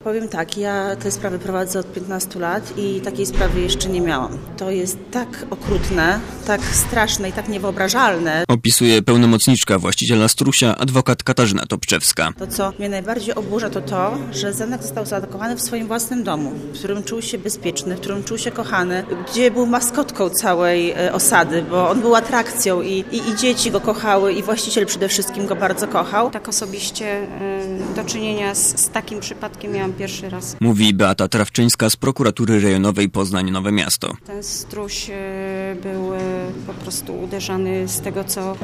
Powiem tak, ja te sprawy prowadzę od 15 lat i takiej sprawy jeszcze nie miałam. To jest tak okrutne, tak straszne i tak niewyobrażalne. Opisuje pełnomocniczka właściciela Strusia, adwokat Katarzyna Topczewska. To, co mnie najbardziej oburza, to, że Zenek został zaatakowany w swoim własnym domu, w którym czuł się bezpieczny, w którym czuł się kochany, gdzie był maskotką całej osady, bo on był atrakcją i dzieci go kochały i właściciel przede wszystkim go bardzo kochał. Tak osobiście do czynienia z takim przypadkiem miałam pierwszy raz. Mówi Beata Trawczyńska z Prokuratury Rejonowej Poznań-Nowe Miasto. Ten struś był po prostu uderzany z tego, co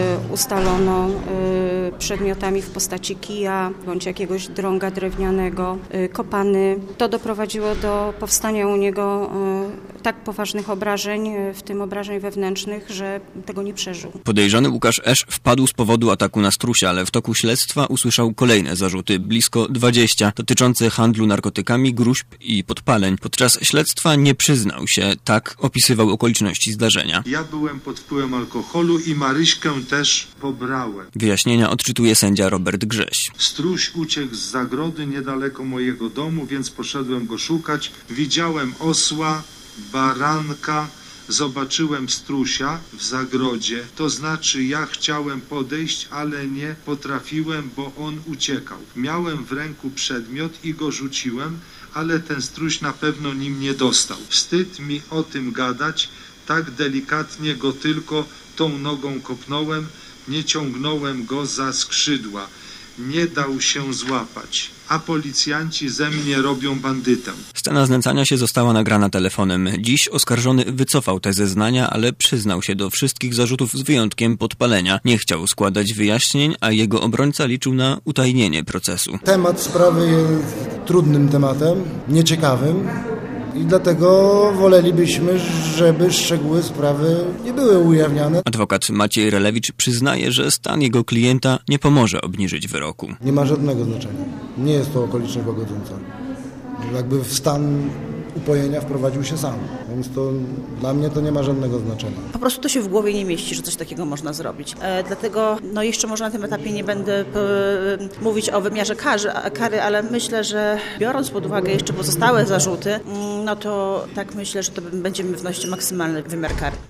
ustalono przedmiotami w postaci kija bądź jakiegoś drąga drewnianego, kopany. To doprowadziło do powstania u niego tak poważnych obrażeń, w tym obrażeń wewnętrznych, że tego nie przeżył. Podejrzany Łukasz Esz wpadł z powodu ataku na Strusia, ale w toku śledztwa usłyszał kolejne zarzuty, blisko 20, dotyczące handlu narkotykami, gruźb i podpaleń. Podczas śledztwa nie przyznał się, tak opisywał okoliczności zdarzenia. Ja byłem pod wpływem alkoholu i Maryśkę też pobrałem. Wyjaśnienia odczytuje sędzia Robert Grześ. Struś uciekł z zagrody niedaleko mojego domu, więc poszedłem go szukać. Widziałem osła, baranka, zobaczyłem strusia w zagrodzie, to znaczy ja chciałem podejść, ale nie potrafiłem, bo on uciekał. Miałem w ręku przedmiot i go rzuciłem, ale ten struś na pewno nim nie dostał. Wstyd mi o tym gadać, tak delikatnie go tylko tą nogą kopnąłem, nie ciągnąłem go za skrzydła. Nie dał się złapać, a policjanci ze mnie robią bandytę. Scena znęcania się została nagrana telefonem. Dziś oskarżony wycofał te zeznania, ale przyznał się do wszystkich zarzutów z wyjątkiem podpalenia. Nie chciał składać wyjaśnień, a jego obrońca liczył na utajnienie procesu. Temat sprawy jest trudnym tematem, nieciekawym. I dlatego wolelibyśmy, żeby szczegóły sprawy nie były ujawniane. Adwokat Maciej Relewicz przyznaje, że stan jego klienta nie pomoże obniżyć wyroku. Nie ma żadnego znaczenia. Nie jest to okoliczność łagodząca. Jakby w stan upojenia wprowadził się sam. Więc to dla mnie to nie ma żadnego znaczenia. Po prostu to się w głowie nie mieści, że coś takiego można zrobić. Dlatego jeszcze może na tym etapie nie będę mówić o wymiarze kary, ale myślę, że biorąc pod uwagę jeszcze pozostałe zarzuty, no to tak myślę, że to będziemy wnosić maksymalny wymiar kary.